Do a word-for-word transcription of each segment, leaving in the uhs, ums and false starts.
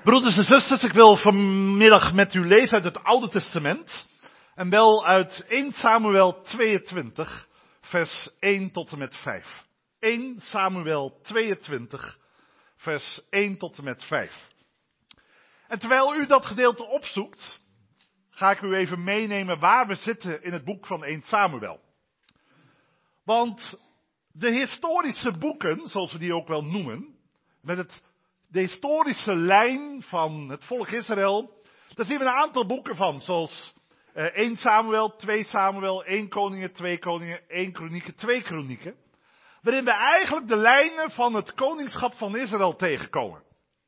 Broeders en zusters, ik wil vanmiddag met u lezen uit het Oude Testament. En wel uit eerste Samuel tweeëntwintig, vers één tot en met vijf. eerste Samuel tweeëntwintig, vers één tot en met vijf. En terwijl u dat gedeelte opzoekt, ga ik u even meenemen waar we zitten in het boek van eerste Samuel. Want de historische boeken, zoals we die ook wel noemen, met het, de historische lijn van het volk Israël, daar zien we een aantal boeken van, zoals uh, eerste Samuel, tweede Samuel, eerste Koningen, twee Koningen, eerste Kronieken, twee Kronieken, waarin we eigenlijk de lijnen van het koningschap van Israël tegenkomen.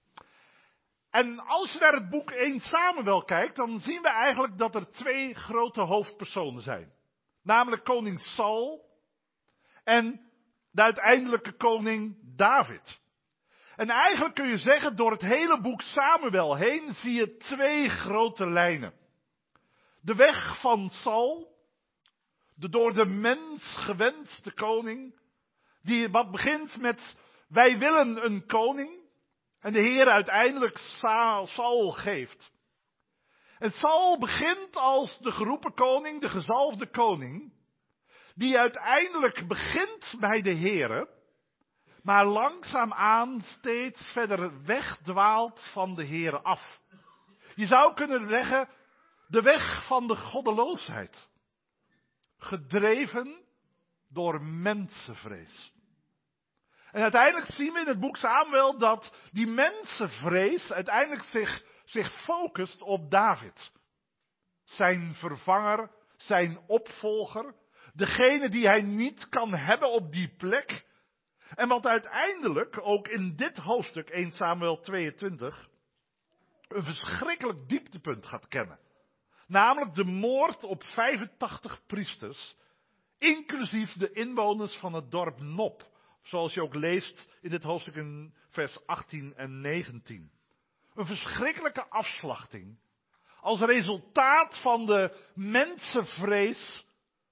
En als je naar het boek eerste Samuel kijkt, dan zien we eigenlijk dat er twee grote hoofdpersonen zijn. Namelijk koning Saul en de uiteindelijke koning David. En eigenlijk kun je zeggen, door het hele boek Samuel heen zie je twee grote lijnen. De weg van Saul, de door de mens gewenste koning, die wat begint met, wij willen een koning. En de Heer uiteindelijk Saul geeft. En Saul begint als de geroepen koning, de gezalfde koning, die uiteindelijk begint bij de Heer, maar langzaamaan steeds verder wegdwaalt van de Heer af. Je zou kunnen zeggen, de weg van de goddeloosheid. Gedreven door mensenvrees. En uiteindelijk zien we in het boek Samuel dat die mensenvrees uiteindelijk zich, zich focust op David. Zijn vervanger, zijn opvolger, degene die hij niet kan hebben op die plek. En wat uiteindelijk ook in dit hoofdstuk eerste Samuel tweeëntwintig een verschrikkelijk dieptepunt gaat kennen. Namelijk de moord op vijfentachtig priesters, inclusief de inwoners van het dorp Nop. Zoals je ook leest in dit hoofdstuk in vers achttien en negentien. Een verschrikkelijke afslachting. Als resultaat van de mensenvrees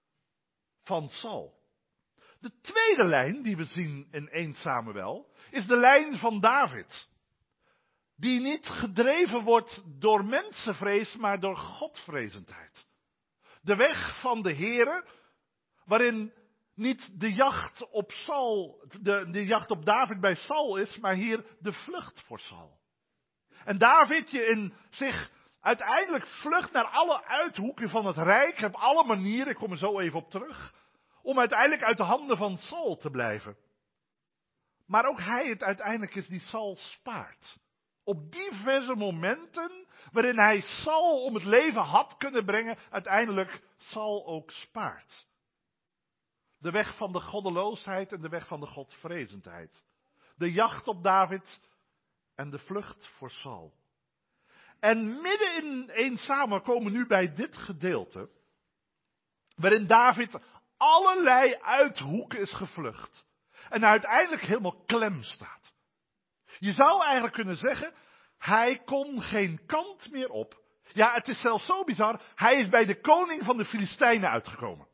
van Saul. De tweede lijn die we zien in eerste Samuel is de lijn van David. Die niet gedreven wordt door mensenvrees, maar door godvrezendheid. De weg van de Heere, waarin niet de jacht op Saul, de, de jacht op David bij Saul is, maar hier de vlucht voor Saul. En David je in zich uiteindelijk vlucht naar alle uithoeken van het rijk, op alle manieren, ik kom er zo even op terug, om uiteindelijk uit de handen van Saul te blijven. Maar ook hij het uiteindelijk is die Saul spaart. Op diverse momenten waarin hij Saul om het leven had kunnen brengen, uiteindelijk Saul ook spaart. De weg van de goddeloosheid en de weg van de godvrezendheid. De jacht op David en de vlucht voor Saul. En midden in eerste Samuel komen we nu bij dit gedeelte, waarin David allerlei uithoeken is gevlucht. En uiteindelijk helemaal klem staat. Je zou eigenlijk kunnen zeggen, hij kon geen kant meer op. Ja, het is zelfs zo bizar, hij is bij de koning van de Filistijnen uitgekomen.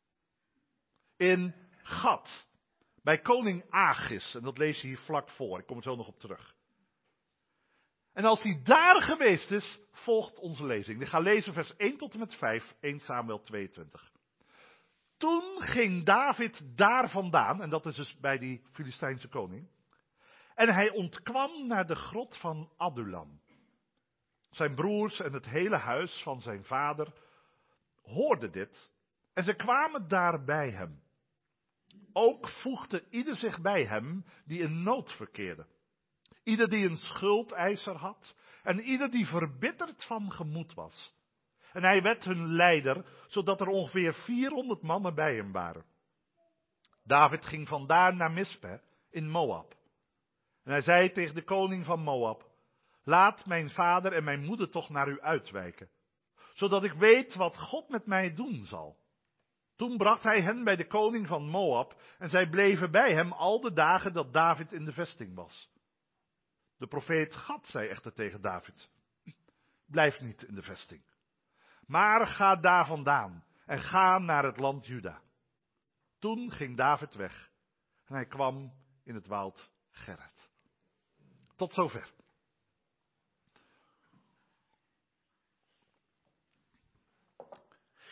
In Gad, bij koning Agis. En dat lees je hier vlak voor, ik kom er zo nog op terug. En als hij daar geweest is, volgt onze lezing. Ik ga lezen vers één tot en met vijf, eerste Samuel tweeëntwintig. Toen ging David daar vandaan, en dat is dus bij die Filistijnse koning. En hij ontkwam naar de grot van Adullam. Zijn broers en het hele huis van zijn vader hoorden dit. En ze kwamen daar bij hem. Ook voegde ieder zich bij hem die in nood verkeerde. Ieder die een schuldeiser had en ieder die verbitterd van gemoed was. En hij werd hun leider, zodat er ongeveer vierhonderd mannen bij hem waren. David ging vandaar naar Mispe in Moab. En hij zei tegen de koning van Moab, laat mijn vader en mijn moeder toch naar u uitwijken, zodat ik weet wat God met mij doen zal. Toen bracht hij hen bij de koning van Moab en zij bleven bij hem al de dagen dat David in de vesting was. De profeet Gad zei echter tegen David, blijf niet in de vesting, maar ga daar vandaan en ga naar het land Juda. Toen ging David weg en hij kwam in het woud Gerrit. Tot zover.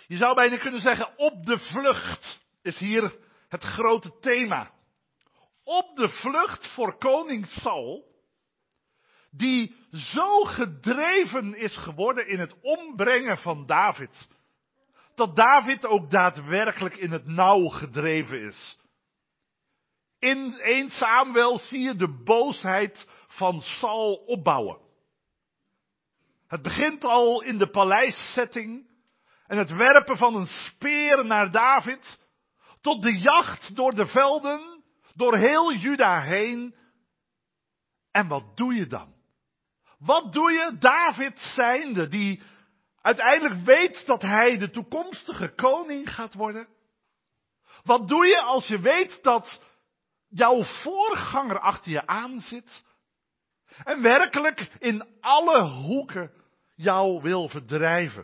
Je zou bijna kunnen zeggen, op de vlucht is hier het grote thema. Op de vlucht voor koning Saul, die zo gedreven is geworden in het ombrengen van David, dat David ook daadwerkelijk in het nauw gedreven is. In Eerste Samuel zie je de boosheid van Saul opbouwen. Het begint al in de paleissetting en het werpen van een speer naar David, tot de jacht door de velden, door heel Juda heen. En wat doe je dan? Wat doe je, David zijnde, die uiteindelijk weet dat hij de toekomstige koning gaat worden? Wat doe je als je weet dat jouw voorganger achter je aan zit en werkelijk in alle hoeken jou wil verdrijven?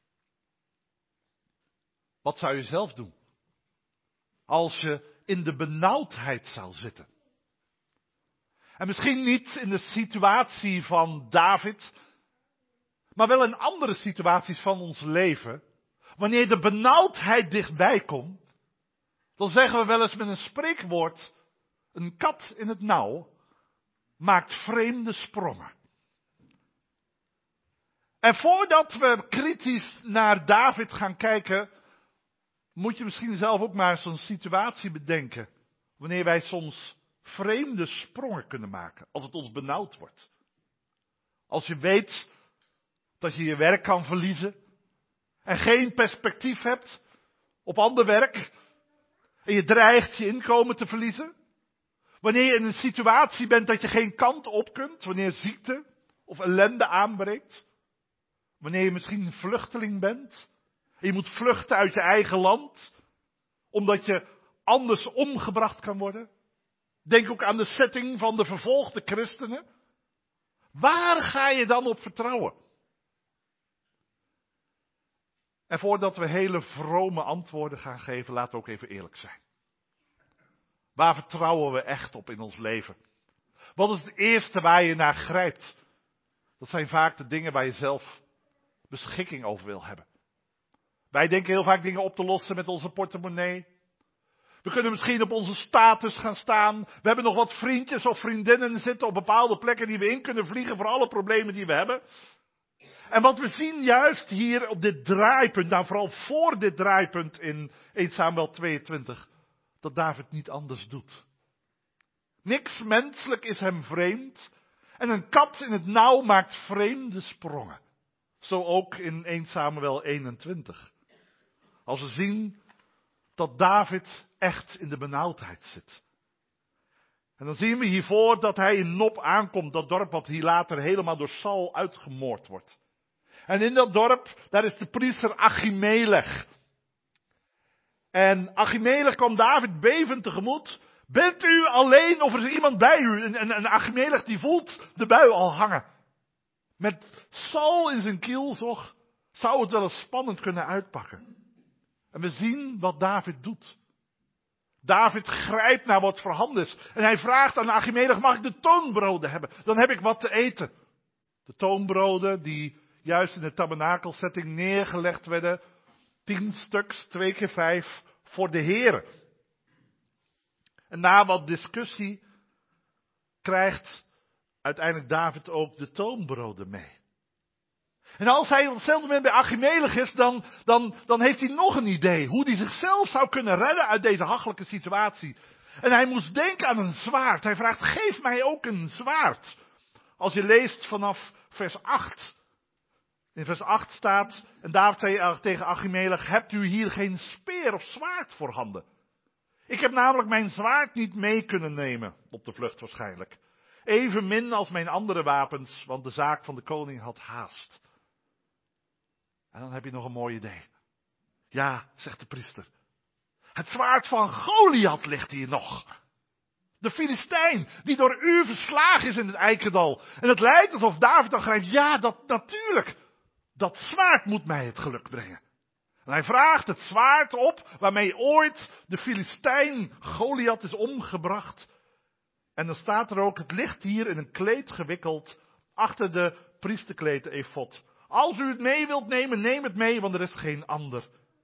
Wat zou je zelf doen als je in de benauwdheid zou zitten? En misschien niet in de situatie van David, maar wel in andere situaties van ons leven. Wanneer de benauwdheid dichtbij komt, dan zeggen we wel eens met een spreekwoord, een kat in het nauw maakt vreemde sprongen. En voordat we kritisch naar David gaan kijken, moet je misschien zelf ook maar zo'n situatie bedenken, wanneer wij soms vreemde sprongen kunnen maken, als het ons benauwd wordt. Als je weet dat je je werk kan verliezen en geen perspectief hebt op ander werk en je dreigt je inkomen te verliezen. Wanneer je in een situatie bent dat je geen kant op kunt, wanneer ziekte of ellende aanbreekt. Wanneer je misschien een vluchteling bent en je moet vluchten uit je eigen land, omdat je anders omgebracht kan worden. Denk ook aan de setting van de vervolgde christenen. Waar ga je dan op vertrouwen? En voordat we hele vrome antwoorden gaan geven, laten we ook even eerlijk zijn. Waar vertrouwen we echt op in ons leven? Wat is het eerste waar je naar grijpt? Dat zijn vaak de dingen waar je zelf beschikking over wil hebben. Wij denken heel vaak dingen op te lossen met onze portemonnee. We kunnen misschien op onze status gaan staan. We hebben nog wat vriendjes of vriendinnen zitten op bepaalde plekken die we in kunnen vliegen voor alle problemen die we hebben. En wat we zien juist hier op dit draaipunt, nou vooral voor dit draaipunt in Eerste Samuel tweeëntwintig, dat David niet anders doet. Niks menselijk is hem vreemd. En een kat in het nauw maakt vreemde sprongen. Zo ook in Eerste Samuel eenentwintig. Als we zien dat David echt in de benauwdheid zit. En dan zien we hiervoor dat hij in Nob aankomt, dat dorp wat hier later helemaal door Saul uitgemoord wordt. En in dat dorp, daar is de priester Achimelech. En Achimelech kwam David bevend tegemoet. Bent u alleen of er is iemand bij u? En, en, en Achimelech die voelt de bui al hangen. Met Saul in zijn kielzog zou het wel eens spannend kunnen uitpakken. En we zien wat David doet. David grijpt naar wat voorhanden is. En hij vraagt aan Achimelech, mag ik de toonbroden hebben? Dan heb ik wat te eten. De toonbroden die juist in de tabernakelsetting neergelegd werden. Tien stuks, twee keer vijf, voor de Heere. En na wat discussie krijgt uiteindelijk David ook de toonbroden mee. En als hij op hetzelfde moment bij Achimelech is, dan, dan, dan heeft hij nog een idee. Hoe hij zichzelf zou kunnen redden uit deze hachelijke situatie. En hij moest denken aan een zwaard. Hij vraagt, geef mij ook een zwaard. Als je leest vanaf vers acht. In vers acht staat, en David zei tegen Achimelech, hebt u hier geen speer of zwaard voorhanden? Ik heb namelijk mijn zwaard niet mee kunnen nemen, op de vlucht waarschijnlijk. Evenmin als mijn andere wapens, want de zaak van de koning had haast. En dan heb je nog een mooi idee. Ja, zegt de priester. Het zwaard van Goliath ligt hier nog. De Filistijn, die door u verslagen is in het Eikendal. En het lijkt alsof David dan grijpt, ja, dat natuurlijk. Dat zwaard moet mij het geluk brengen. En hij vraagt het zwaard op, waarmee ooit de Filistijn Goliath is omgebracht. En dan staat er ook, het ligt hier in een kleed gewikkeld, achter de priesterkleed efod. Als u het mee wilt nemen, neem het mee, want er is geen ander.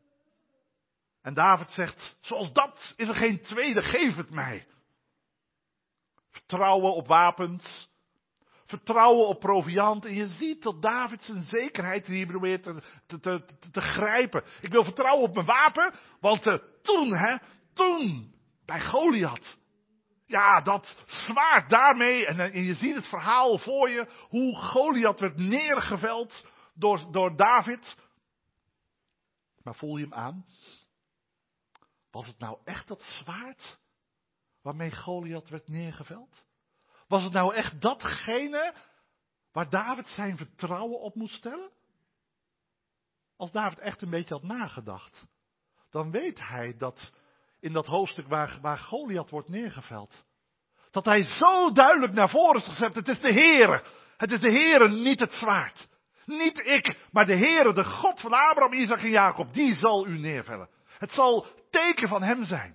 En David zegt, zoals dat is er geen tweede, geef het mij. Vertrouwen op wapens. Vertrouwen op proviand. En je ziet dat David zijn zekerheid hier probeert te, te, te, te grijpen. Ik wil vertrouwen op mijn wapen. Want uh, toen, hè, toen, bij Goliath. Ja, dat zwaard daarmee. En, en je ziet het verhaal voor je. Hoe Goliath werd neergeveld door, door David. Maar voel je hem aan? Was het nou echt dat zwaard waarmee Goliath werd neergeveld? Was het nou echt datgene waar David zijn vertrouwen op moest stellen? Als David echt een beetje had nagedacht, dan weet hij dat in dat hoofdstuk waar, waar Goliath wordt neergeveld, dat hij zo duidelijk naar voren is gezet, het is de Heere. Het is de Heere, niet het zwaard. Niet ik, maar de Heere, de God van Abraham, Isaac en Jacob, die zal u neervellen. Het zal teken van hem zijn.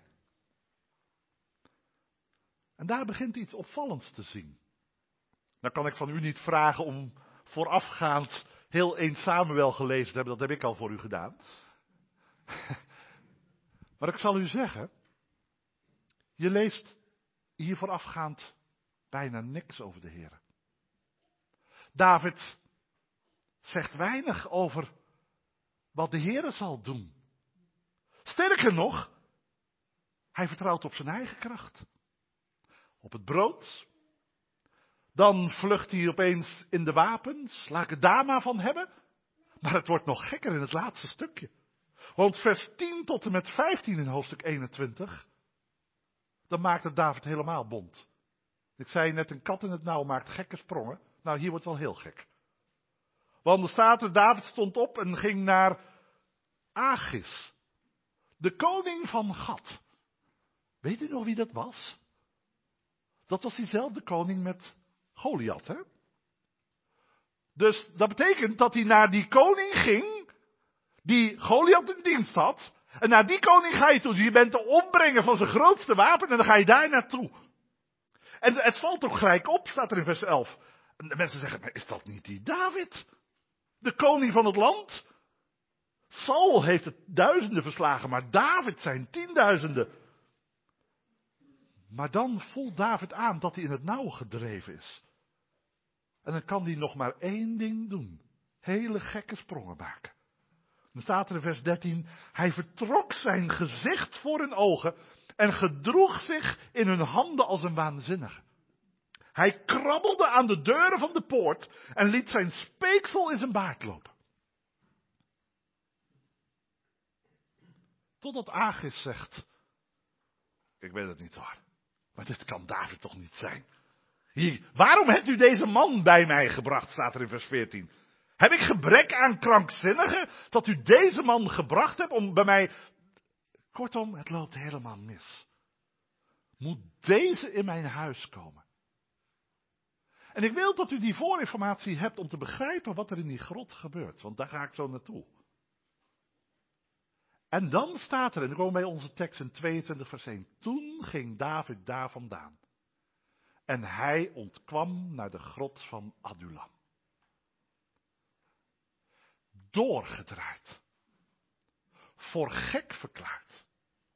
En daar begint iets opvallends te zien. Dan kan ik van u niet vragen om voorafgaand heel één Samuel gelezen te hebben. Dat heb ik al voor u gedaan. Maar ik zal u zeggen. Je leest hier voorafgaand bijna niks over de Heer. David zegt weinig over wat de Heer zal doen. Sterker nog, hij vertrouwt op zijn eigen kracht. Op het brood. Dan vlucht hij opeens in de wapens. Laat ik het daar maar van hebben. Maar het wordt nog gekker in het laatste stukje. Want vers tien tot en met vijftien in hoofdstuk eenentwintig. Dan maakt het David helemaal bont. Ik zei net, een kat in het nauw maakt gekke sprongen. Nou, hier wordt het wel heel gek. Want er staat er, David stond op en ging naar Achis. De koning van Gat. Weet u nog wie dat was? Dat was diezelfde koning met Goliath, hè? Dus dat betekent dat hij naar die koning ging, die Goliath in dienst had. En naar die koning ga je toe. Dus je bent de ombrenger van zijn grootste wapen en dan ga je daar naartoe. En het valt toch gelijk op, staat er in vers elf. En de mensen zeggen, maar is dat niet die David? De koning van het land? Saul heeft het duizenden verslagen, maar David zijn tienduizenden. Maar dan voelt David aan dat hij in het nauw gedreven is. En dan kan hij nog maar één ding doen. Hele gekke sprongen maken. Dan staat er in vers dertien. Hij vertrok zijn gezicht voor hun ogen en gedroeg zich in hun handen als een waanzinnige. Hij krabbelde aan de deuren van de poort en liet zijn speeksel in zijn baard lopen. Totdat Achis zegt, ik weet het niet hoor, maar dit kan David toch niet zijn. Hier, waarom hebt u deze man bij mij gebracht, staat er in vers veertien. Heb ik gebrek aan krankzinnigen dat u deze man gebracht hebt om bij mij... Kortom, het loopt helemaal mis. Moet deze in mijn huis komen? En ik wil dat u die voorinformatie hebt om te begrijpen wat er in die grot gebeurt, want daar ga ik zo naartoe. En dan staat er, en dan komen we bij onze tekst in tweeëntwintig vers één. Toen ging David daar vandaan. En hij ontkwam naar de grot van Adullam. Doorgedraaid. Voor gek verklaard.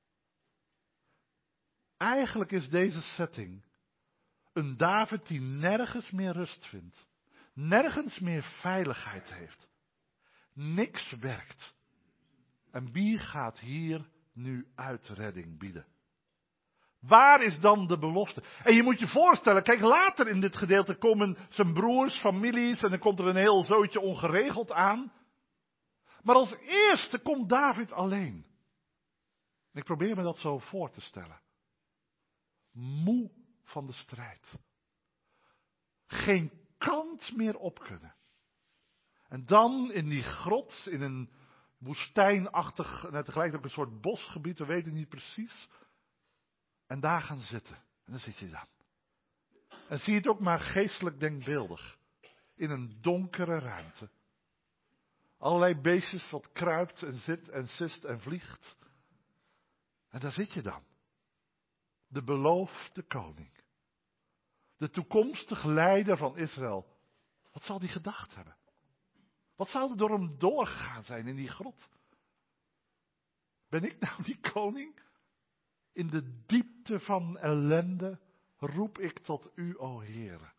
Eigenlijk is deze setting een David die nergens meer rust vindt. Nergens meer veiligheid heeft. Niks werkt. En wie gaat hier nu uitredding bieden? Waar is dan de belofte? En je moet je voorstellen, kijk, later in dit gedeelte komen zijn broers, families en dan komt er een heel zootje ongeregeld aan. Maar als eerste komt David alleen. En ik probeer me dat zo voor te stellen. Moe van de strijd. Geen kant meer op kunnen. En dan in die grot, in een woestijnachtig, en tegelijk ook een soort bosgebied, we weten niet precies. En daar gaan zitten. En dan zit je dan. En zie je het ook maar geestelijk denkbeeldig. In een donkere ruimte. Allerlei beestjes wat kruipt en zit en sist en vliegt. En daar zit je dan. De beloofde koning. De toekomstige leider van Israël. Wat zal die gedacht hebben? Wat zou er door hem doorgegaan zijn in die grot? Ben ik nou die koning? In de diepte van ellende roep ik tot u, o Heere.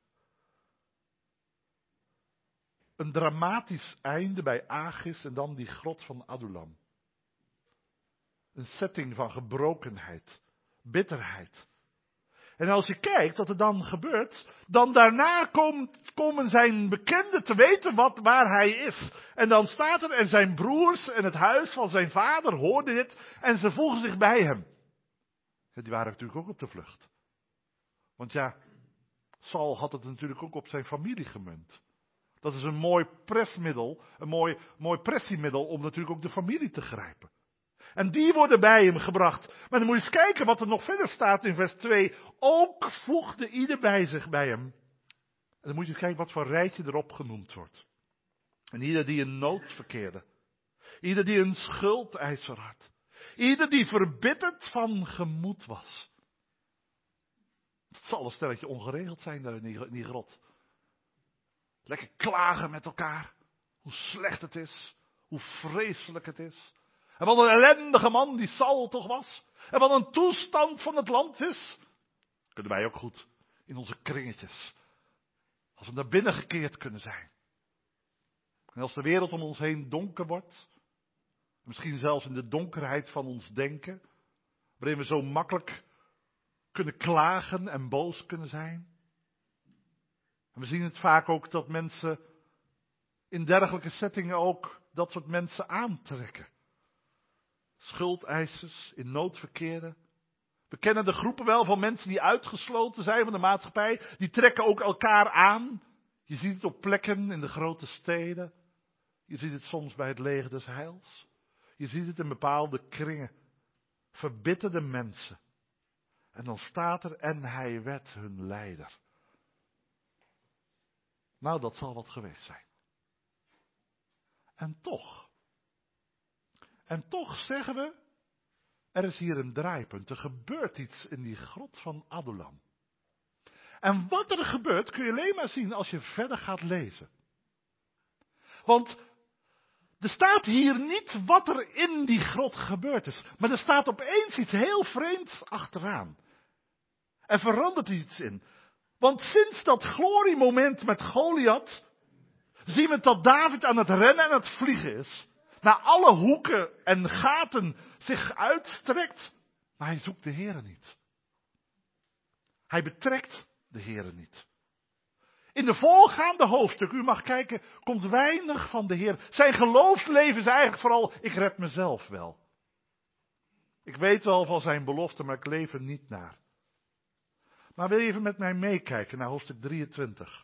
Een dramatisch einde bij Achis en dan die grot van Adullam. Een setting van gebrokenheid, bitterheid. En als je kijkt wat er dan gebeurt, dan daarna komt, komen zijn bekenden te weten wat, waar hij is. En dan staat er, en zijn broers en het huis van zijn vader hoorden dit en ze voegen zich bij hem. Ja, die waren natuurlijk ook op de vlucht. Want ja, Saul had het natuurlijk ook op zijn familie gemunt. Dat is een mooi presmiddel, een mooi, mooi pressiemiddel om natuurlijk ook de familie te grijpen. En die worden bij hem gebracht. Maar dan moet je eens kijken wat er nog verder staat in vers twee. Ook voegde ieder bij zich bij hem. En dan moet je kijken wat voor rijtje erop genoemd wordt. En ieder die in nood verkeerde. Ieder die een schuldeiser had. Ieder die verbitterd van gemoed was. Het zal een stelletje ongeregeld zijn daar in die, in die grot. Lekker klagen met elkaar. Hoe slecht het is. Hoe vreselijk het is. En wat een ellendige man die Saul toch was. En wat een toestand van het land is. Kunnen wij ook goed in onze kringetjes. Als we naar binnen gekeerd kunnen zijn. En als de wereld om ons heen donker wordt. Misschien zelfs in de donkerheid van ons denken. Waarin we zo makkelijk kunnen klagen en boos kunnen zijn. En we zien het vaak ook dat mensen in dergelijke settingen ook dat soort mensen aantrekken. Schuldeisers, in nood verkeren. We kennen de groepen wel van mensen die uitgesloten zijn van de maatschappij. Die trekken ook elkaar aan. Je ziet het op plekken in de grote steden. Je ziet het soms bij het leger des heils. Je ziet het in bepaalde kringen. Verbitterde mensen. En dan staat er, en hij werd hun leider. Nou, dat zal wat geweest zijn. En toch. En toch zeggen we, er is hier een draaipunt. Er gebeurt iets in die grot van Adullam. En wat er gebeurt kun je alleen maar zien als je verder gaat lezen. Want er staat hier niet wat er in die grot gebeurd is. Maar er staat opeens iets heel vreemds achteraan. Er verandert iets in. Want sinds dat gloriemoment met Goliath zien we dat David aan het rennen en het vliegen is. Naar alle hoeken en gaten zich uitstrekt. Maar hij zoekt de Heere niet. Hij betrekt de Heere niet. In de voorgaande hoofdstuk, u mag kijken, komt weinig van de Heer. Zijn geloofsleven is eigenlijk vooral, ik red mezelf wel. Ik weet wel van zijn belofte, maar ik leef er niet naar. Maar wil je even met mij meekijken naar hoofdstuk drieëntwintig.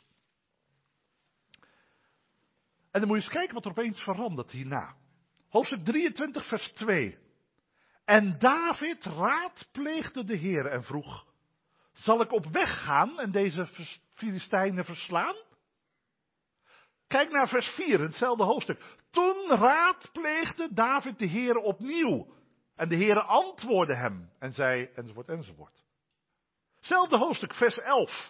En dan moet je eens kijken wat er opeens verandert hierna. Hoofdstuk drieëntwintig vers twee. En David raadpleegde de Heer en vroeg, zal ik op weg gaan en deze Filistijnen verslaan? Kijk naar vers vier, hetzelfde hoofdstuk. Toen raadpleegde David de Heer opnieuw. En de Heer antwoordde hem en zei, enzovoort, enzovoort. Hetzelfde hoofdstuk, vers elf.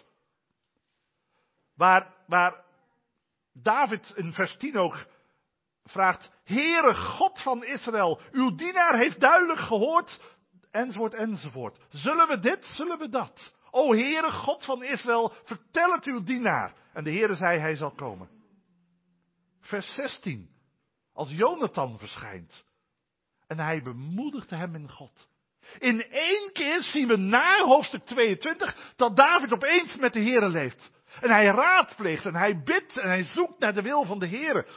Waar, waar David in vers tien ook vraagt, Heere God van Israël, uw dienaar heeft duidelijk gehoord, enzovoort, enzovoort. Zullen we dit, zullen we dat? O Heere God van Israël, vertel het uw dienaar. En de Heere zei, hij zal komen. Vers zestien, als Jonathan verschijnt. En hij bemoedigde hem in God. In één keer zien we na hoofdstuk tweeëntwintig dat David opeens met de Heere leeft. En hij raadpleegt en hij bidt en hij zoekt naar de wil van de Heere.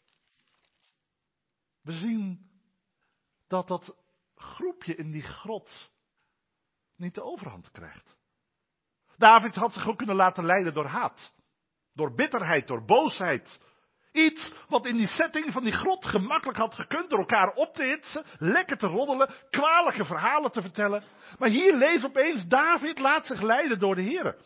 We zien dat dat groepje in die grot niet de overhand krijgt. David had zich ook kunnen laten leiden door haat. Door bitterheid, door boosheid. Iets wat in die setting van die grot gemakkelijk had gekund door elkaar op te hitsen, lekker te roddelen, kwalijke verhalen te vertellen. Maar hier leest opeens David laat zich leiden door de Heere.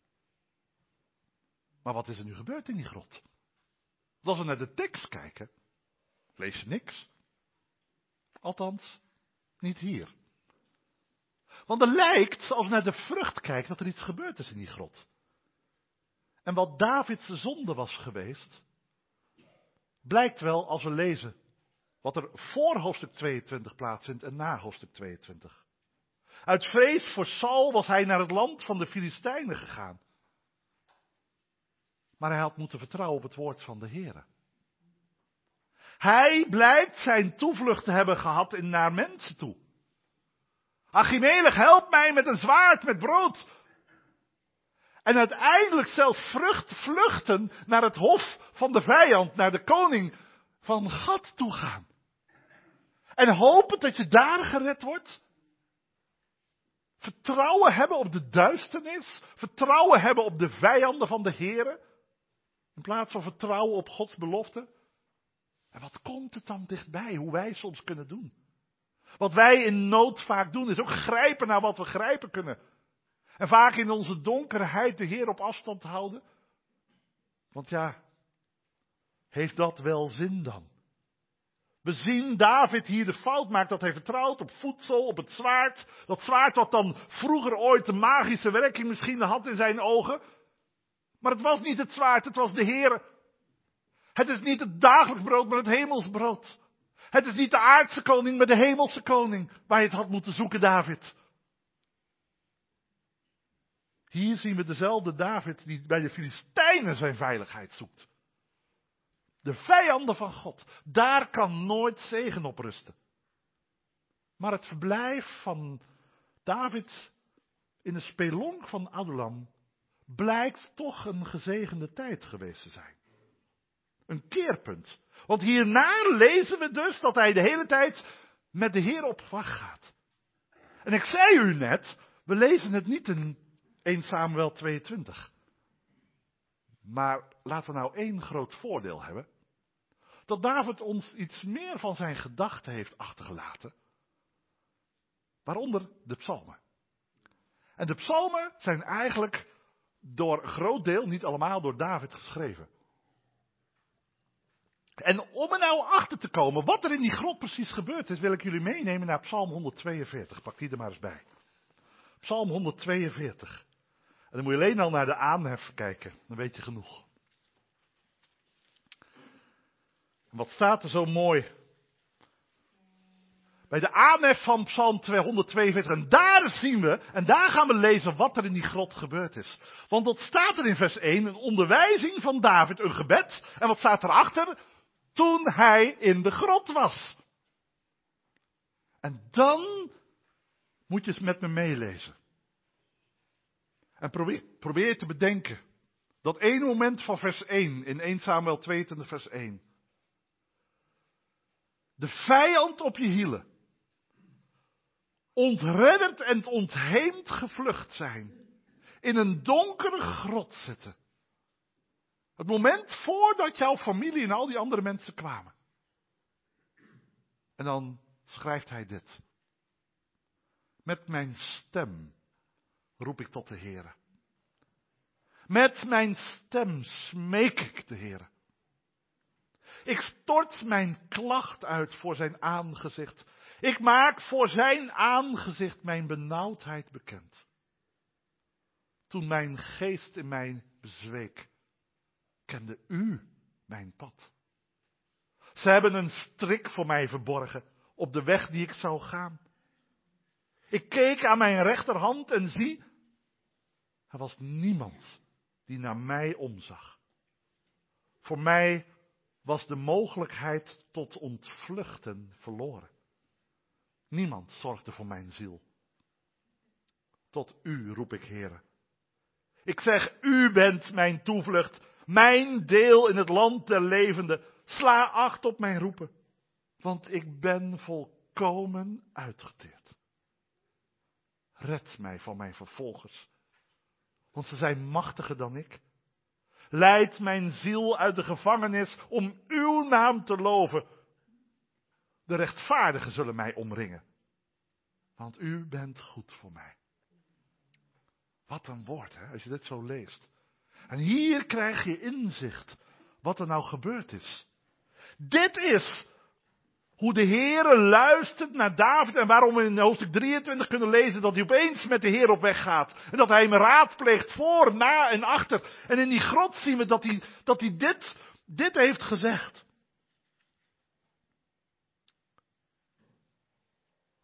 Maar wat is er nu gebeurd in die grot? Want als we naar de tekst kijken, lees je niks. Althans, niet hier. Want er lijkt, als we naar de vrucht kijken, dat er iets gebeurd is in die grot. En wat Davids zonde was geweest, blijkt wel als we lezen wat er voor hoofdstuk tweeëntwintig plaatsvindt en na hoofdstuk tweeëntwintig. Uit vrees voor Saul was hij naar het land van de Filistijnen gegaan. Maar hij had moeten vertrouwen op het woord van de Heere. Hij blijkt zijn toevlucht te hebben gehad in naar mensen toe. Achimelech, help mij met een zwaard, met brood. En uiteindelijk zelfs vrucht, vluchten naar het hof van de vijand, naar de koning van Gad toe gaan. En hopen dat je daar gered wordt. Vertrouwen hebben op de duisternis. Vertrouwen hebben op de vijanden van de Heere. In plaats van vertrouwen op Gods belofte. En wat komt het dan dichtbij, hoe wij soms kunnen doen? Wat wij in nood vaak doen, is ook grijpen naar wat we grijpen kunnen. En vaak in onze donkerheid de Heer op afstand houden. Want ja, heeft dat wel zin dan? We zien David hier de fout maakt dat hij vertrouwt op voedsel, op het zwaard. Dat zwaard wat dan vroeger ooit de magische werking misschien had in zijn ogen. Maar het was niet het zwaard, het was de Heer. Het is niet het dagelijks brood, maar het hemels brood. Het is niet de aardse koning, maar de hemelse koning waar je het had moeten zoeken, David. Hier zien we dezelfde David die bij de Filistijnen zijn veiligheid zoekt. De vijanden van God, daar kan nooit zegen op rusten. Maar het verblijf van David in de spelonk van Adullam blijkt toch een gezegende tijd geweest te zijn. Een keerpunt. Want hierna lezen we dus dat hij de hele tijd met de Heer op wacht gaat. En ik zei u net, we lezen het niet in eerste Samuel tweeëntwintig. Maar laten we nou één groot voordeel hebben. Dat David ons iets meer van zijn gedachten heeft achtergelaten. Waaronder de psalmen. En de psalmen zijn eigenlijk door een groot deel, niet allemaal, door David geschreven. En om er nou achter te komen wat er in die grot precies gebeurd is, wil ik jullie meenemen naar Psalm honderdtweeënveertig. Pak die er maar eens bij. Psalm honderdtweeënveertig. En dan moet je alleen al naar de aanhef kijken, dan weet je genoeg. En wat staat er zo mooi? Bij de aanhef van Psalm honderdtweeënveertig. En daar zien we, en daar gaan we lezen wat er in die grot gebeurd is. Want wat staat er in vers één? Een onderwijzing van David, een gebed. En wat staat erachter? Toen hij in de grot was. En dan moet je eens met me meelezen. En probeer, probeer te bedenken. Dat ene moment van vers één, in eerste Samuel tweeëntwintig vers één. De vijand op je hielen. Ontredderd en ontheemd gevlucht zijn. In een donkere grot zitten. Het moment voordat jouw familie en al die andere mensen kwamen. En dan schrijft hij dit. Met mijn stem roep ik tot de Heere. Met mijn stem smeek ik de Heere. Ik stort mijn klacht uit voor zijn aangezicht. Ik maak voor zijn aangezicht mijn benauwdheid bekend. Toen mijn geest in mij bezweek, kende u mijn pad. Ze hebben een strik voor mij verborgen op de weg die ik zou gaan. Ik keek aan mijn rechterhand en zie, er was niemand die naar mij omzag. Voor mij was de mogelijkheid tot ontvluchten verloren. Niemand zorgde voor mijn ziel. Tot u roep ik, Heere. Ik zeg, u bent mijn toevlucht, mijn deel in het land der levenden. Sla acht op mijn roepen, want ik ben volkomen uitgeteerd. Red mij van mijn vervolgers, want ze zijn machtiger dan ik. Leid mijn ziel uit de gevangenis om uw naam te loven. De rechtvaardigen zullen mij omringen, want u bent goed voor mij. Wat een woord, hè, als je dit zo leest. En hier krijg je inzicht wat er nou gebeurd is. Dit is hoe de Heere luistert naar David en waarom we in hoofdstuk drieëntwintig kunnen lezen dat hij opeens met de Heer op weg gaat. En dat hij hem raadpleegt voor, na en achter. En in die grot zien we dat hij, dat hij dit, dit heeft gezegd.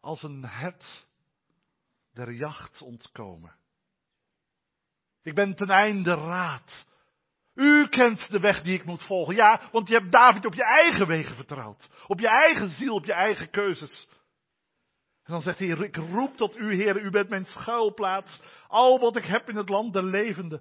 als een hert der jacht ontkomen. Ik ben ten einde raad. U kent de weg die ik moet volgen. Ja, want je hebt David op je eigen wegen vertrouwd. Op je eigen ziel, op je eigen keuzes. En dan zegt hij, ik roep tot u, Heer, u bent mijn schuilplaats. Al wat ik heb in het land der levenden.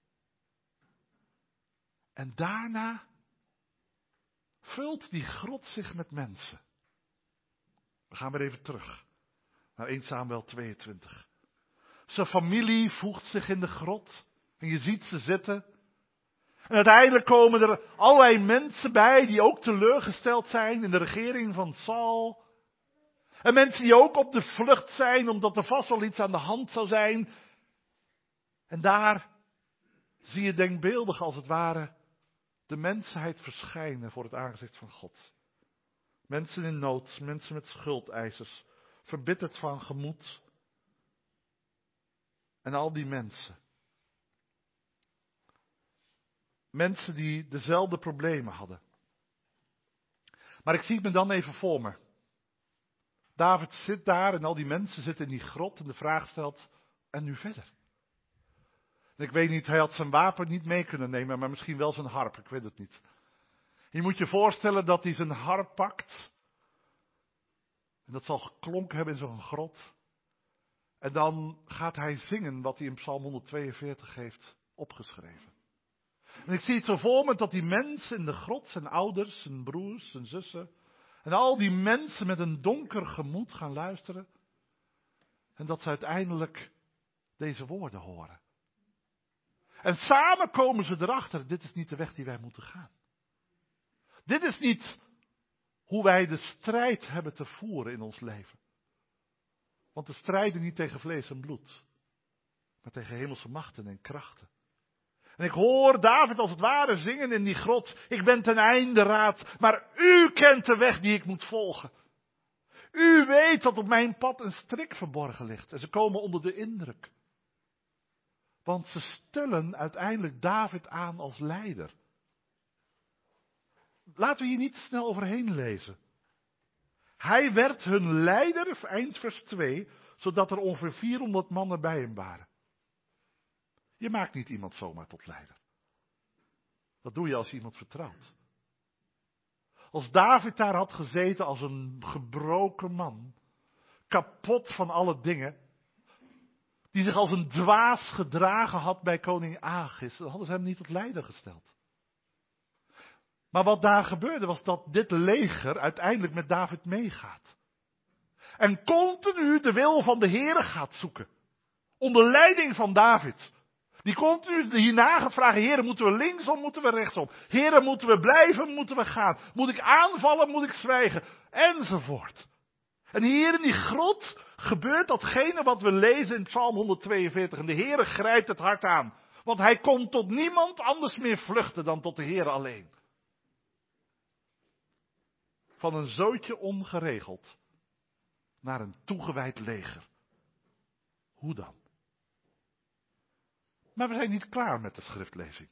En daarna vult die grot zich met mensen. We gaan weer even terug naar Eerste Samuel tweeëntwintig. Zijn familie voegt zich in de grot. En je ziet ze zitten. En uiteindelijk komen er allerlei mensen bij die ook teleurgesteld zijn in de regering van Saul. En mensen die ook op de vlucht zijn omdat er vast wel iets aan de hand zou zijn. En daar zie je denkbeeldig als het ware de mensheid verschijnen voor het aangezicht van God. Mensen in nood, mensen met schuldeisers, verbitterd van gemoed. En al die mensen. Mensen die dezelfde problemen hadden. Maar ik zie het me dan even voor me. David zit daar en al die mensen zitten in die grot en de vraag stelt, en nu verder? En ik weet niet, hij had zijn wapen niet mee kunnen nemen, maar misschien wel zijn harp, ik weet het niet. Je moet je voorstellen dat hij zijn harp pakt. En dat zal geklonken hebben in zo'n grot. En dan gaat hij zingen wat hij in Psalm honderdtweeënveertig heeft opgeschreven. En ik zie het zo voor me dat die mensen in de grot, zijn ouders, zijn broers, zijn zussen, en al die mensen met een donker gemoed gaan luisteren. En dat ze uiteindelijk deze woorden horen. En samen komen ze erachter, dit is niet de weg die wij moeten gaan. Dit is niet hoe wij de strijd hebben te voeren in ons leven. Want we strijden niet tegen vlees en bloed, maar tegen hemelse machten en krachten. En ik hoor David als het ware zingen in die grot. Ik ben ten einde raad, maar u kent de weg die ik moet volgen. U weet dat op mijn pad een strik verborgen ligt. En ze komen onder de indruk. Want ze stellen uiteindelijk David aan als leider. Laten we hier niet snel overheen lezen. Hij werd hun leider, eind vers twee, zodat er ongeveer vierhonderd mannen bij hem waren. Je maakt niet iemand zomaar tot leider. Dat doe je als je iemand vertrouwt. Als David daar had gezeten als een gebroken man, kapot van alle dingen, die zich als een dwaas gedragen had bij koning Agis, dan hadden ze hem niet tot leider gesteld. Maar wat daar gebeurde was dat dit leger uiteindelijk met David meegaat. En continu de wil van de Heere gaat zoeken. Onder leiding van David. Die continu hierna gaat vragen, Heere, moeten we linksom, moeten we rechtsom? Heere, moeten we blijven, moeten we gaan? Moet ik aanvallen, moet ik zwijgen? Enzovoort. En hier in die grot gebeurt datgene wat we lezen in Psalm honderdtweeënveertig. En de Heere grijpt het hart aan. Want hij kon tot niemand anders meer vluchten dan tot de Heere alleen. Van een zootje ongeregeld naar een toegewijd leger. Hoe dan? Maar we zijn niet klaar met de schriftlezing.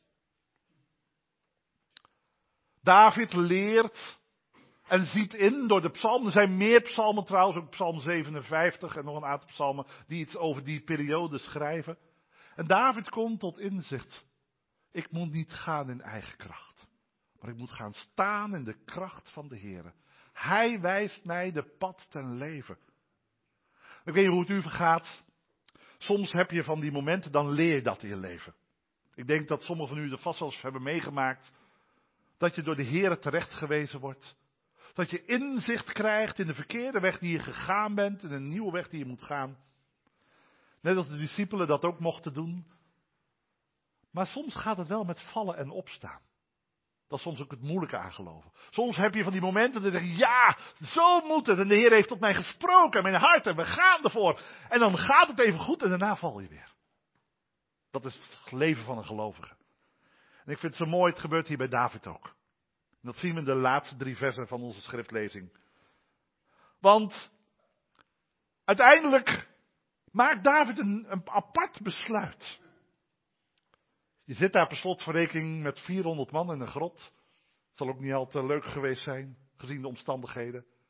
David leert en ziet in door de psalmen. Er zijn meer psalmen trouwens, ook psalm zevenenvijftig en nog een aantal psalmen die iets over die periode schrijven. En David komt tot inzicht. Ik moet niet gaan in eigen kracht. Maar ik moet gaan staan in de kracht van de Heer. Hij wijst mij de pad ten leven. Ik weet niet hoe het u vergaat. Soms heb je van die momenten, dan leer je dat in je leven. Ik denk dat sommigen van u er vast wel eens hebben meegemaakt. Dat je door de Heer terecht gewezen wordt. Dat je inzicht krijgt in de verkeerde weg die je gegaan bent. In een nieuwe weg die je moet gaan. Net als de discipelen dat ook mochten doen. Maar soms gaat het wel met vallen en opstaan. Dat is soms ook het moeilijke aan geloven. Soms heb je van die momenten dat je zegt, ja, zo moet het. En de Heer heeft tot mij gesproken en mijn hart en we gaan ervoor. En dan gaat het even goed en daarna val je weer. Dat is het leven van een gelovige. En ik vind het zo mooi, het gebeurt hier bij David ook. En dat zien we in de laatste drie versen van onze schriftlezing. Want uiteindelijk maakt David een, een apart besluit. Je zit daar per slotverrekening met vierhonderd man in een grot. Het zal ook niet altijd leuk geweest zijn, gezien de omstandigheden.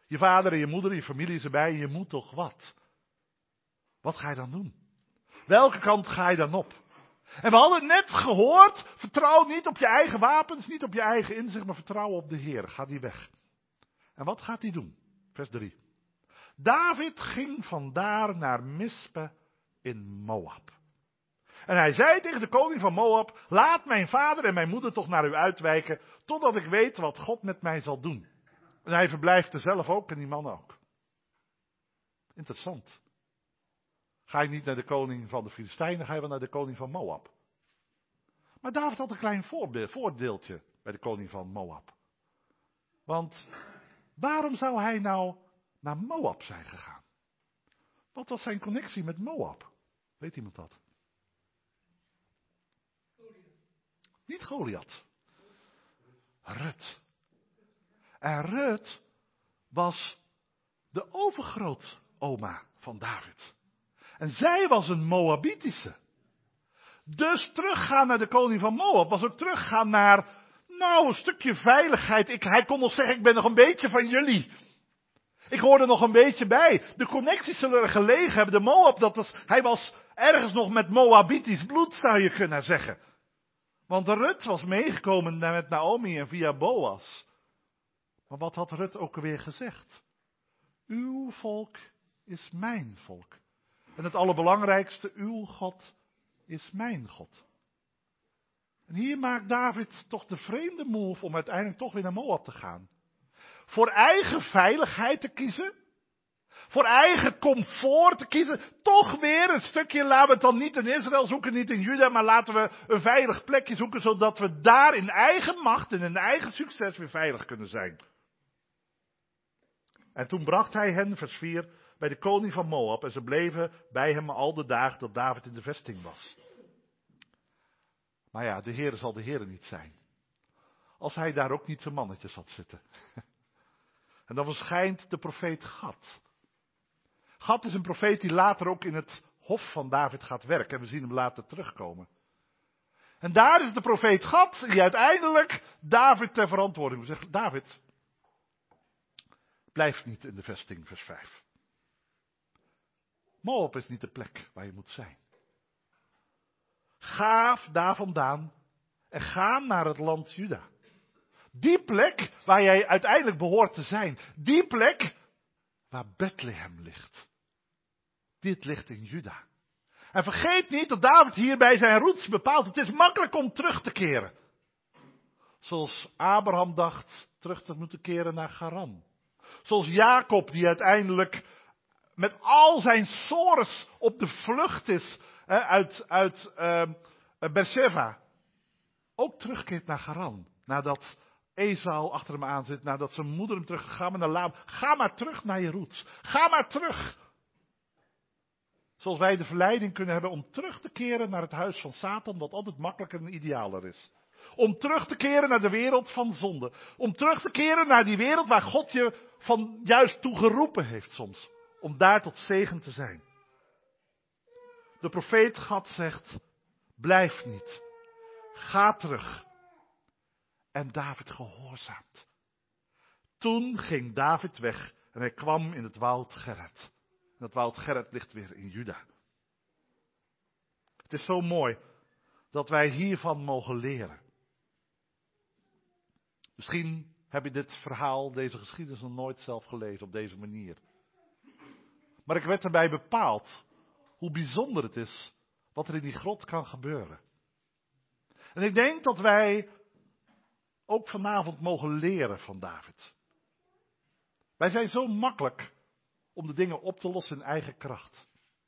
Je vader en je moeder, je familie is erbij, je moet toch wat? Wat ga je dan doen? Welke kant ga je dan op? En we hadden het net gehoord, vertrouw niet op je eigen wapens, niet op je eigen inzicht, maar vertrouw op de Heer. Ga die weg. En wat gaat hij doen? Vers drie. David ging vandaar naar Mispe in Moab. En hij zei tegen de koning van Moab, laat mijn vader en mijn moeder toch naar u uitwijken, totdat ik weet wat God met mij zal doen. En hij verblijft er zelf ook en die man ook. Interessant. Ga je niet naar de koning van de Filistijnen, ga je wel naar de koning van Moab. Maar David had een klein voorbeeld, voordeeltje bij de koning van Moab. Want waarom zou hij nou naar Moab zijn gegaan? Wat was zijn connectie met Moab? Weet iemand dat? Niet Goliath. Rut. En Rut was de overgrootoma van David. En zij was een Moabitische. Dus teruggaan naar de koning van Moab was ook teruggaan naar, nou, een stukje veiligheid. Ik, hij kon nog zeggen, ik ben nog een beetje van jullie. Ik hoor er nog een beetje bij. De connecties zullen er gelegen hebben. De Moab, dat was, hij was ergens nog met Moabitisch bloed, zou je kunnen zeggen. Want Rut was meegekomen met Naomi en via Boas. Maar wat had Rut ook alweer gezegd? Uw volk is mijn volk. En het allerbelangrijkste, uw God is mijn God. En hier maakt David toch de vreemde move om uiteindelijk toch weer naar Moab te gaan. Voor eigen veiligheid te kiezen. Voor eigen comfort te kiezen. Toch weer een stukje, laten we het dan niet in Israël zoeken, niet in Juda, maar laten we een veilig plekje zoeken, zodat we daar in eigen macht en in eigen succes weer veilig kunnen zijn. En toen bracht hij hen, vers vier, bij de koning van Moab en ze bleven bij hem al de dagen dat David in de vesting was. Maar ja, de Heere zal de Heere niet zijn. Als hij daar ook niet zijn mannetjes had zitten. En dan verschijnt de profeet Gad. Gad is een profeet die later ook in het hof van David gaat werken. En we zien hem later terugkomen. En daar is de profeet Gad die uiteindelijk David ter verantwoording zegt. David, blijf niet in de vesting, vers vijf. Moab is niet de plek waar je moet zijn. Ga daar vandaan en ga naar het land Juda. Die plek waar jij uiteindelijk behoort te zijn. Die plek waar Bethlehem ligt. Dit ligt in Juda. En vergeet niet dat David hierbij zijn roots bepaalt. Het is makkelijk om terug te keren. Zoals Abraham dacht terug te moeten keren naar Haran. Zoals Jacob die uiteindelijk met al zijn sores op de vlucht is hè, uit, uit uh, Beersheba. Ook terugkeert naar Haran. Nadat Esau achter hem aan zit. Nadat zijn moeder hem terug. Ga maar naar Laban. Ga maar terug naar je roots. Ga maar terug. Zoals wij de verleiding kunnen hebben om terug te keren naar het huis van Satan. Wat altijd makkelijker en idealer is. Om terug te keren naar de wereld van zonde. Om terug te keren naar die wereld waar God je van juist toe geroepen heeft soms. Om daar tot zegen te zijn. De profeet Gad zegt, blijf niet. Ga terug. En David gehoorzaamt. Toen ging David weg en hij kwam in het woud Geret. En het woud Geret ligt weer in Juda. Het is zo mooi dat wij hiervan mogen leren. Misschien heb je dit verhaal, deze geschiedenis nog nooit zelf gelezen op deze manier. Maar ik werd erbij bepaald hoe bijzonder het is wat er in die grot kan gebeuren. En ik denk dat wij ook vanavond mogen leren van David. Wij zijn zo makkelijk om de dingen op te lossen in eigen kracht.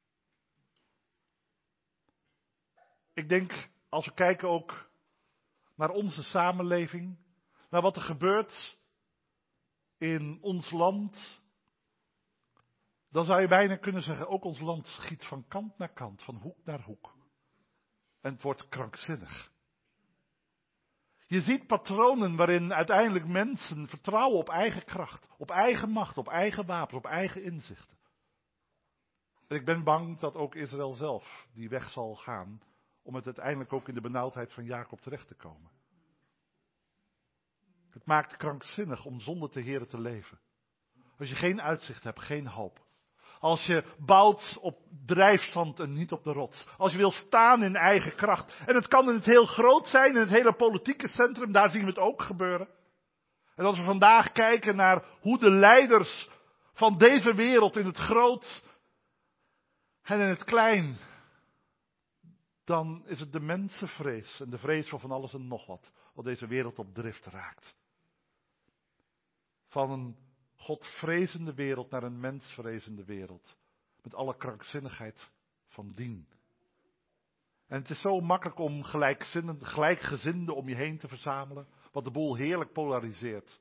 Ik denk, als we kijken ook naar onze samenleving, naar wat er gebeurt in ons land, dan zou je bijna kunnen zeggen, ook ons land schiet van kant naar kant, van hoek naar hoek. En het wordt krankzinnig. Je ziet patronen waarin uiteindelijk mensen vertrouwen op eigen kracht, op eigen macht, op eigen wapens, op eigen inzichten. En ik ben bang dat ook Israël zelf die weg zal gaan, om het uiteindelijk ook in de benauwdheid van Jacob terecht te komen. Het maakt krankzinnig om zonder te Here te leven. Als je geen uitzicht hebt, geen hoop. Als je bouwt op drijfzand en niet op de rots. Als je wil staan in eigen kracht. En het kan in het heel groot zijn, in het hele politieke centrum, daar zien we het ook gebeuren. En als we vandaag kijken naar hoe de leiders van deze wereld in het groot en in het klein, dan is het de mensenvrees en de vrees voor van alles en nog wat, wat deze wereld op drift raakt. Van een godvrezende wereld naar een mensvrezende wereld. Met alle krankzinnigheid van dien. En het is zo makkelijk om gelijkgezinden om je heen te verzamelen. Wat de boel heerlijk polariseert.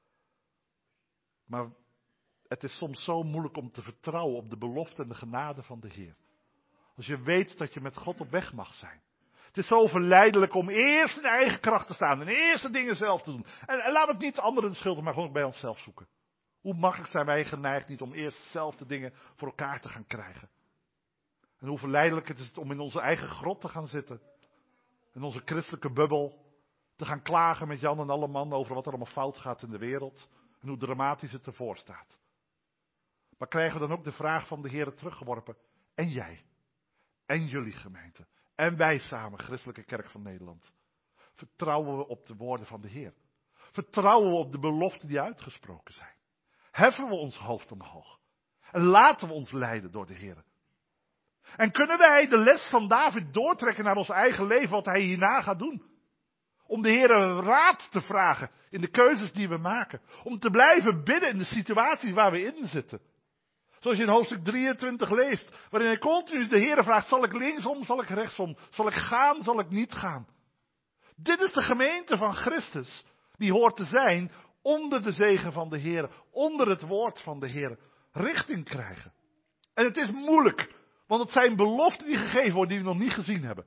Maar het is soms zo moeilijk om te vertrouwen op de belofte en de genade van de Heer. Als je weet dat je met God op weg mag zijn. Het is zo verleidelijk om eerst in eigen kracht te staan. En eerst de dingen zelf te doen. En, en laten we het niet anderen de schuld, maar gewoon bij onszelf zoeken. Hoe makkelijk zijn wij geneigd niet om eerst zelf de dingen voor elkaar te gaan krijgen. En hoe verleidelijk het is om in onze eigen grot te gaan zitten. In onze christelijke bubbel. Te gaan klagen met Jan en alle man over wat er allemaal fout gaat in de wereld. En hoe dramatisch het ervoor staat. Maar krijgen we dan ook de vraag van de Heer teruggeworpen. En jij. En jullie gemeente. En wij samen, Christelijke Kerk van Nederland. Vertrouwen we op de woorden van de Heer. Vertrouwen we op de beloften die uitgesproken zijn. Heffen we ons hoofd omhoog. En laten we ons leiden door de Heer. En kunnen wij de les van David doortrekken naar ons eigen leven, wat hij hierna gaat doen? Om de Heer raad te vragen in de keuzes die we maken. Om te blijven bidden in de situaties waar we in zitten. Zoals je in hoofdstuk drieëntwintig leest, waarin hij continu de Heer vraagt, zal ik linksom, zal ik rechtsom, zal ik gaan, zal ik niet gaan. Dit is de gemeente van Christus, die hoort te zijn onder de zegen van de Heer, onder het woord van de Heer, richting krijgen. En het is moeilijk, want het zijn beloften die gegeven worden die we nog niet gezien hebben.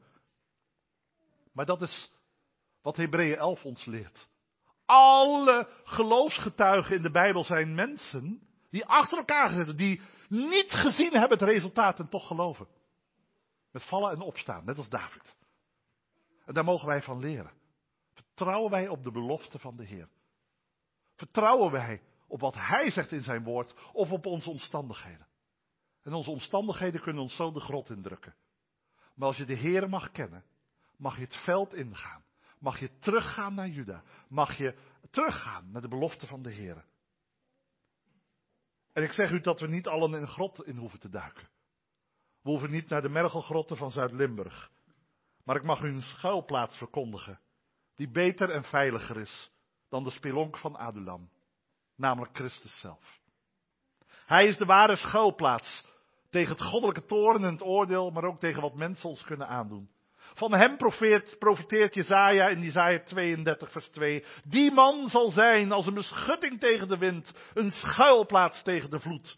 Maar dat is wat Hebreeën elf ons leert. Alle geloofsgetuigen in de Bijbel zijn mensen die achter elkaar zitten, die niet gezien hebben het resultaat en toch geloven. Met vallen en opstaan, net als David. En daar mogen wij van leren. Vertrouwen wij op de belofte van de Heer? Vertrouwen wij op wat Hij zegt in zijn woord of op onze omstandigheden? En onze omstandigheden kunnen ons zo de grot indrukken. Maar als je de Heer mag kennen, mag je het veld ingaan. Mag je teruggaan naar Juda. Mag je teruggaan naar de belofte van de Heer. En ik zeg u dat we niet allen in een grot in hoeven te duiken. We hoeven niet naar de mergelgrotten van Zuid-Limburg. Maar ik mag u een schuilplaats verkondigen. Die beter en veiliger is dan de spelonk van Adulam. Namelijk Christus zelf. Hij is de ware schuilplaats tegen het goddelijke toorn en het oordeel. Maar ook tegen wat mensen ons kunnen aandoen. Van hem profeert, profeteert Jesaja in Jesaja tweeëndertig vers twee. Die man zal zijn als een beschutting tegen de wind. Een schuilplaats tegen de vloed.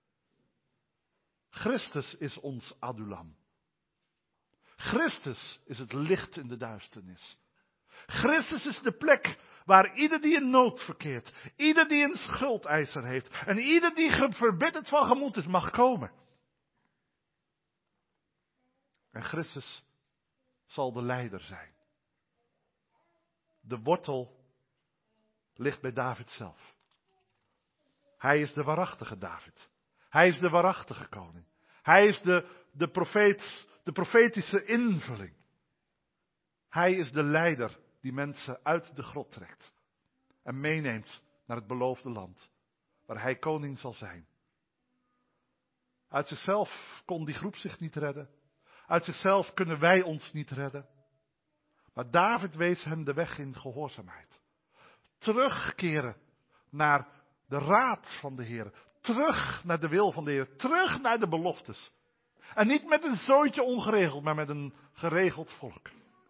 Christus is ons Adulam. Christus is het licht in de duisternis. Christus is de plek waar ieder die in nood verkeert. Ieder die een schuldeiser heeft. En ieder die verbitterd van gemoed is mag komen. En Christus zal de leider zijn. De wortel ligt bij David zelf. Hij is de waarachtige David. Hij is de waarachtige koning. Hij is de, de, profeet, de profetische invulling. Hij is de leider die mensen uit de grot trekt. En meeneemt naar het beloofde land. Waar hij koning zal zijn. Uit zichzelf kon die groep zich niet redden. Uit zichzelf kunnen wij ons niet redden. Maar David wees hen de weg in gehoorzaamheid. Terugkeren naar de raad van de Heer. Terug naar de wil van de Heer. Terug naar de beloftes. En niet met een zooitje ongeregeld, maar met een geregeld volk.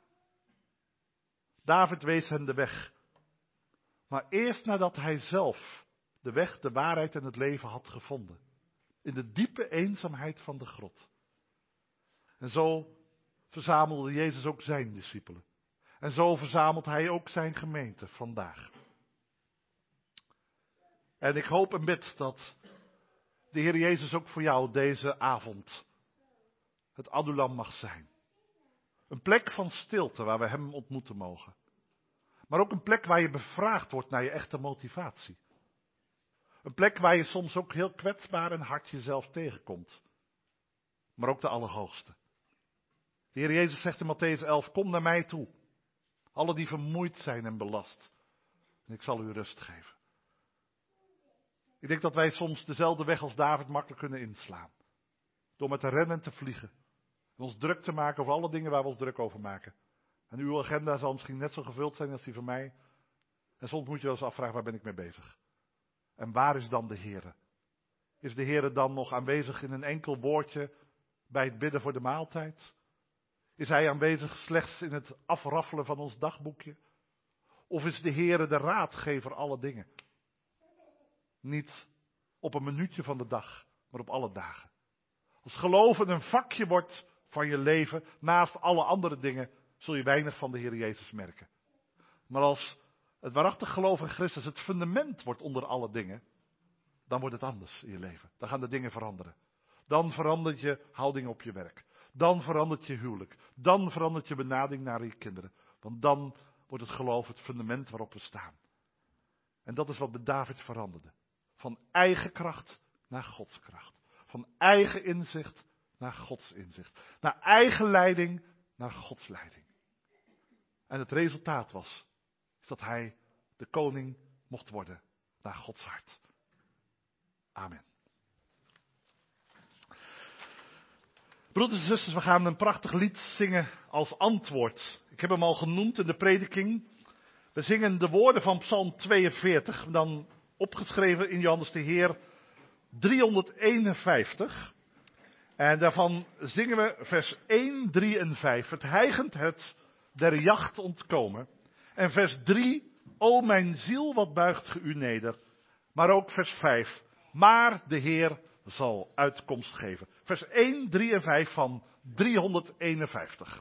David wees hen de weg. Maar eerst nadat hij zelf de weg, de waarheid en het leven had gevonden. In de diepe eenzaamheid van de grot. En zo verzamelde Jezus ook zijn discipelen. En zo verzamelt hij ook zijn gemeente vandaag. En ik hoop en bid dat de Heer Jezus ook voor jou deze avond het Adulam mag zijn. Een plek van stilte waar we hem ontmoeten mogen. Maar ook een plek waar je bevraagd wordt naar je echte motivatie. Een plek waar je soms ook heel kwetsbaar en hard jezelf tegenkomt. Maar ook de Allerhoogste. De Heer Jezus zegt in Mattheüs elf, kom naar mij toe. Alle die vermoeid zijn en belast. En ik zal u rust geven. Ik denk dat wij soms dezelfde weg als David makkelijk kunnen inslaan. Door met te rennen en te vliegen. En ons druk te maken over alle dingen waar we ons druk over maken. En uw agenda zal misschien net zo gevuld zijn als die van mij. En soms moet je wel eens afvragen, waar ben ik mee bezig? En waar is dan de Heere? Is de Heere dan nog aanwezig in een enkel woordje bij het bidden voor de maaltijd? Is Hij aanwezig slechts in het afraffelen van ons dagboekje? Of is de Heere de raadgever alle dingen? Niet op een minuutje van de dag, maar op alle dagen. Als geloven een vakje wordt van je leven, naast alle andere dingen, zul je weinig van de Heer Jezus merken. Maar als het waarachtig geloof in Christus het fundament wordt onder alle dingen, dan wordt het anders in je leven. Dan gaan de dingen veranderen. Dan verandert je houding op je werk. Dan verandert je huwelijk. Dan verandert je benadering naar je kinderen. Want dan wordt het geloof het fundament waarop we staan. En dat is wat bij David veranderde. Van eigen kracht naar Gods kracht. Van eigen inzicht naar Gods inzicht. Naar eigen leiding naar Gods leiding. En het resultaat was is dat hij de koning mocht worden naar Gods hart. Amen. Broeders en zusters, we gaan een prachtig lied zingen als antwoord. Ik heb hem al genoemd in de prediking. We zingen de woorden van Psalm tweeënveertig, dan opgeschreven in Johannes de Heer driehonderdeenenvijftig. En daarvan zingen we vers één, drie en vijf. Het hijgend het der jacht ontkomen. En vers drie, o mijn ziel, wat buigt ge u neder. Maar ook vers vijf, maar de Heer zal uitkomst geven. Vers één, drie en vijf van driehonderdeenenvijftig.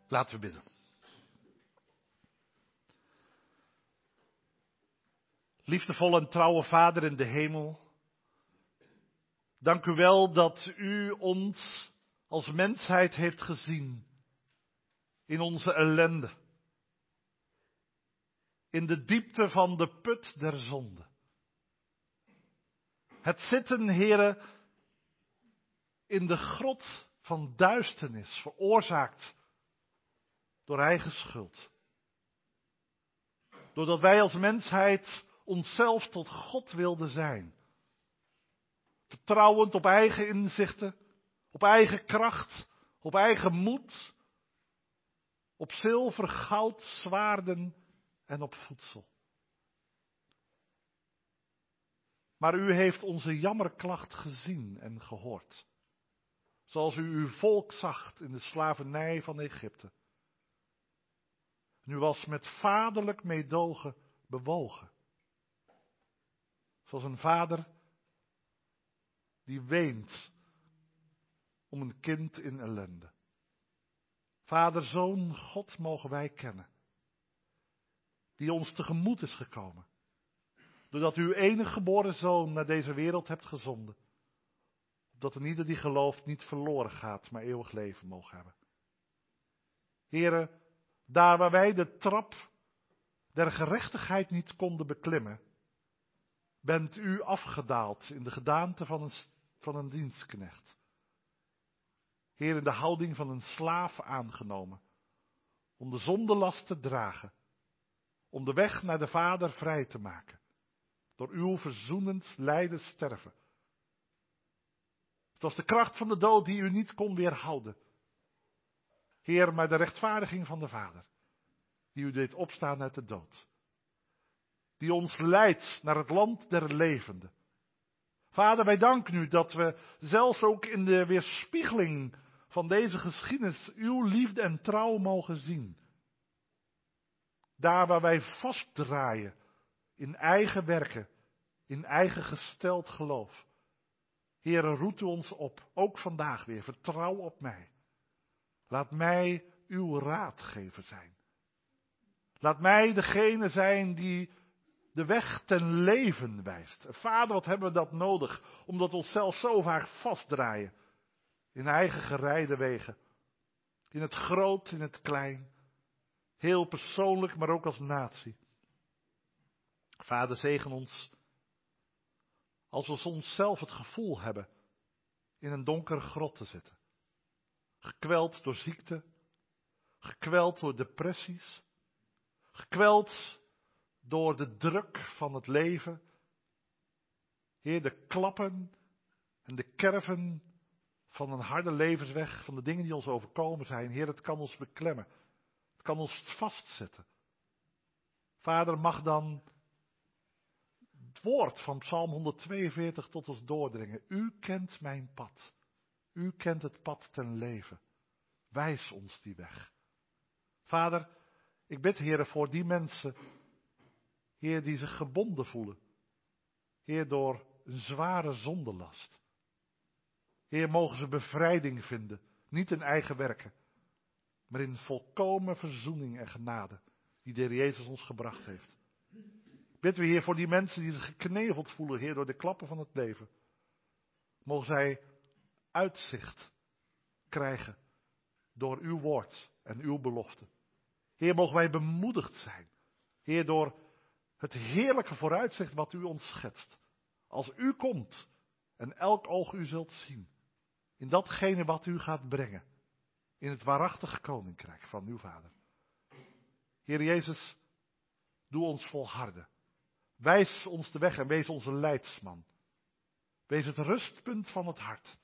Laten we bidden. Liefdevolle en trouwe Vader in de hemel, dank u wel dat u ons als mensheid heeft gezien in onze ellende, in de diepte van de put der zonde. Het zitten, Heere, in de grot van duisternis, veroorzaakt door eigen schuld. Doordat wij als mensheid onszelf tot God wilden zijn. Vertrouwend op eigen inzichten, op eigen kracht, op eigen moed, op zilver, goud, zwaarden en op voedsel. Maar u heeft onze jammerklacht gezien en gehoord. Zoals u uw volk zag in de slavernij van Egypte. En u was met vaderlijk meedogen bewogen. Zoals een vader die weent om een kind in ellende. Vader, Zoon, God mogen wij kennen. Die ons tegemoet is gekomen. Doordat u uw enige geboren Zoon naar deze wereld hebt gezonden. Opdat een ieder die gelooft niet verloren gaat, maar eeuwig leven mogen hebben. Here, daar waar wij de trap der gerechtigheid niet konden beklimmen, bent u afgedaald in de gedaante van een, van een dienstknecht. Heer, in de houding van een slaaf aangenomen, om de zondelast te dragen, om de weg naar de Vader vrij te maken, door uw verzoenend lijden sterven. Het was de kracht van de dood die u niet kon weerhouden. Heer, maar de rechtvaardiging van de Vader, die u deed opstaan uit de dood. Die ons leidt naar het land der levenden. Vader, wij danken u dat we zelfs ook in de weerspiegeling van deze geschiedenis uw liefde en trouw mogen zien. Daar waar wij vastdraaien in eigen werken, in eigen gesteld geloof. Heere, roet u ons op, ook vandaag weer, vertrouw op mij. Laat mij uw raadgever zijn. Laat mij degene zijn die de weg ten leven wijst. Vader, wat hebben we dat nodig, omdat we onszelf zo vaak vastdraaien in eigen gerijde wegen. In het groot, in het klein. Heel persoonlijk, maar ook als natie. Vader, zegen ons als we soms zelf het gevoel hebben in een donkere grot te zitten. Gekweld door ziekte, gekweld door depressies, gekweld door de druk van het leven. Heer, de klappen en de kerven van een harde levensweg, van de dingen die ons overkomen zijn. Heer, het kan ons beklemmen. Het kan ons vastzetten. Vader, mag dan het woord van Psalm honderdtweeënveertig tot ons doordringen. U kent mijn pad. U kent het pad ten leven. Wijs ons die weg. Vader, ik bid, Heer, voor die mensen, Heer, die zich gebonden voelen. Heer, door een zware zondelast. Heer, mogen ze bevrijding vinden. Niet in eigen werken, maar in volkomen verzoening en genade die de Heer Jezus ons gebracht heeft. Bidden we, Heer, voor die mensen die zich gekneveld voelen, Heer, door de klappen van het leven. Mogen zij uitzicht krijgen door uw woord en uw belofte. Heer, mogen wij bemoedigd zijn. Heer, door het heerlijke vooruitzicht wat u ons schetst. Als u komt en elk oog u zult zien. In datgene wat u gaat brengen. In het waarachtige koninkrijk van uw Vader. Heer Jezus, doe ons volharden. Wijs ons de weg en wees onze leidsman. Wees het rustpunt van het hart.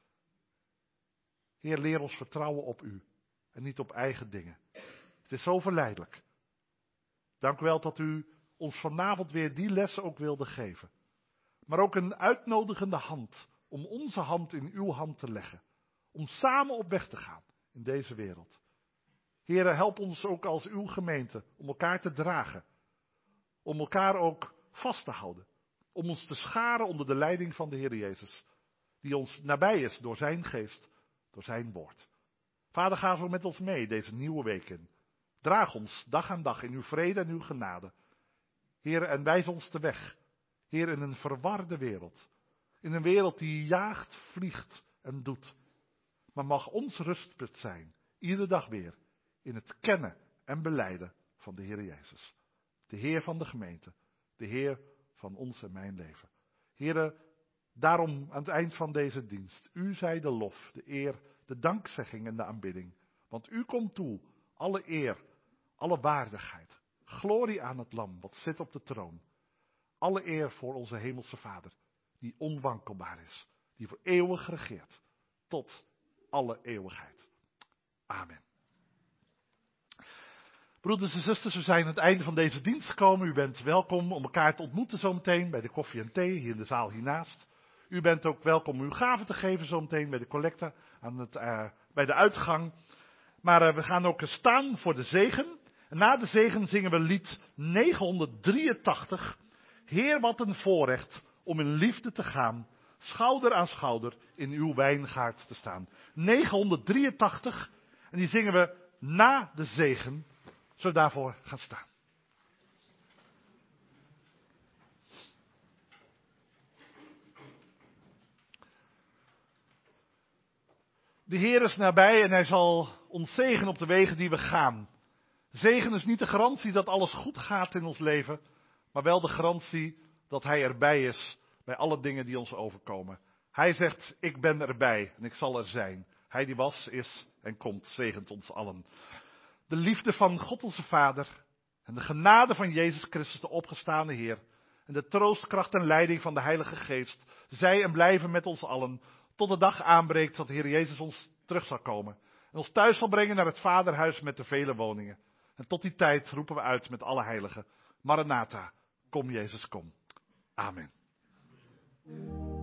Heer, leer ons vertrouwen op u en niet op eigen dingen. Het is zo verleidelijk. Dank u wel dat u ons vanavond weer die lessen ook wilde geven. Maar ook een uitnodigende hand om onze hand in uw hand te leggen. Om samen op weg te gaan in deze wereld. Heer, help ons ook als uw gemeente om elkaar te dragen. Om elkaar ook vast te houden. Om ons te scharen onder de leiding van de Heer Jezus. Die ons nabij is door zijn geest, door zijn woord. Vader, ga zo met ons mee deze nieuwe week in. Draag ons dag aan dag in uw vrede en uw genade. Heer, en wijs ons de weg. Heer, in een verwarde wereld. In een wereld die jaagt, vliegt en doet. Maar mag ons rustpunt zijn, iedere dag weer, in het kennen en belijden van de Heer Jezus. De Heer van de gemeente. De Heer van ons en mijn leven. Heere, daarom aan het eind van deze dienst. U zij de lof, de eer, de dankzegging en de aanbidding. Want u komt toe, alle eer, alle waardigheid. Glorie aan het lam, wat zit op de troon. Alle eer voor onze hemelse Vader, die onwankelbaar is. Die voor eeuwig regeert. Tot alle eeuwigheid. Amen. Broeders en zusters, we zijn aan het einde van deze dienst gekomen. U bent welkom om elkaar te ontmoeten zometeen bij de koffie en thee hier in de zaal hiernaast. U bent ook welkom uw gaven te geven zometeen bij de collecte aan het, uh, bij de uitgang. Maar uh, we gaan ook staan voor de zegen. En na de zegen zingen we lied negenhonderddrieëntachtig. Heer, wat een voorrecht om in liefde te gaan, schouder aan schouder in uw wijngaard te staan. negenhonderddrieëntachtig en die zingen we na de zegen. Zullen we daarvoor gaan staan? De Heer is nabij en hij zal ons zegenen op de wegen die we gaan. Zegen is niet de garantie dat alles goed gaat in ons leven, maar wel de garantie dat hij erbij is bij alle dingen die ons overkomen. Hij zegt, ik ben erbij en ik zal er zijn. Hij die was, is en komt, zegent ons allen. De liefde van God onze Vader en de genade van Jezus Christus, de opgestaande Heer, en de troost, kracht en leiding van de Heilige Geest, zij en blijven met ons allen, tot de dag aanbreekt dat de Heer Jezus ons terug zal komen en ons thuis zal brengen naar het Vaderhuis met de vele woningen. En tot die tijd roepen we uit met alle heiligen, Maranatha, kom Jezus, kom. Amen.